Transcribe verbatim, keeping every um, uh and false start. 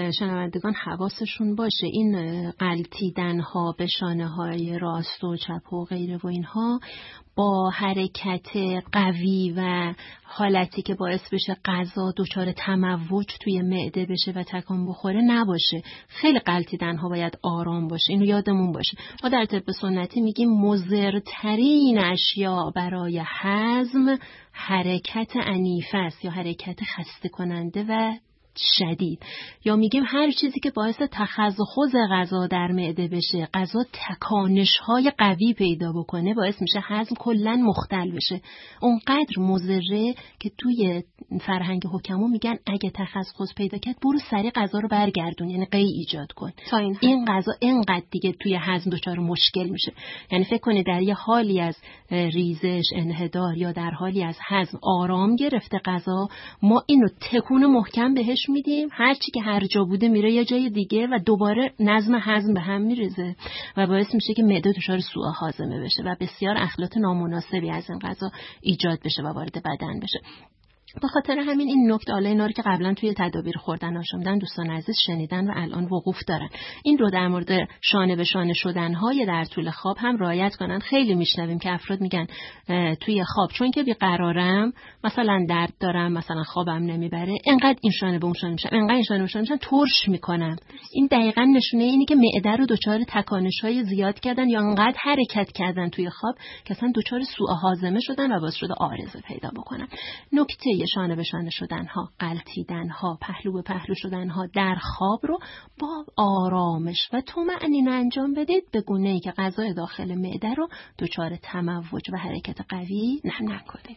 شنوندگان حواسشون باشه این غلطیدن ها به شانه های راست و چپ و غیره و اینها با حرکت قوی و حالتی که باعث بشه غذا دچار تموج توی معده بشه و تکان بخوره نباشه. خیلی غلطیدن ها باید آرام باشه، اینو یادمون باشه. ما در طب سنتی میگیم مضرترین اشیا برای هضم حرکت عنیف است یا حرکت خسته کننده و شدید، یا میگیم هر چیزی که باعث تخزخز غذا در معده بشه، غذا تکانش‌های قوی پیدا بکنه، باعث میشه هضم کلاً مختل بشه. اونقدر مضره که توی فرهنگ حکما میگن اگه تخزخز پیدا کرد برو سریع غذا رو برگردون، یعنی قی ایجاد کن تا این, این غذا اینقدر دیگه توی هضم دچار مشکل میشه. یعنی فکر کنید در یه حالی از ریزش، انحدار یا در حالی از هضم آرام گرفته غذا، ما اینو تکون محکم بهش میدیم، هر چی که هر جا بوده میره یه جای دیگه و دوباره نظم هضم به هم میریزه و باعث میشه که معده دچار سوء هاضمه بشه و بسیار اخلاط نامناسبی از این غذا ایجاد بشه و وارد بدن بشه. به خاطر همین این نکته حالا اینا رو که قبلا توی تدابیر خوردن آشامیدن دوستان عزیز شنیدن و الان وقوف دارن، این رو در مورد شانه به شانه شدن های در طول خواب هم رعایت کنن. خیلی میشنویم که افراد میگن توی خواب چون که بیقرارم، مثلا درد دارم، مثلا خوابم نمیبره، انقدر این شانه به اون شانه میشم، انقدر این شانه به اون شانه میشم ترش میکنم. این دقیقاً نشونه اینه که معده رو دچار تکانش های زیاد کردن یا انقدر حرکت کردن توی خواب که اصلا دچار سوء هاضمه شدن و باعث شده عارضه پیدا بکنن. نکته شانه به شانه شدن ها، غلطیدن ها، پهلو به پهلو شدن ها در خواب رو با آرامش و طمأنینه انجام بدید، به گونه‌ای که غذای داخل معده رو دچار تموج و حرکت قوی نه نکنید.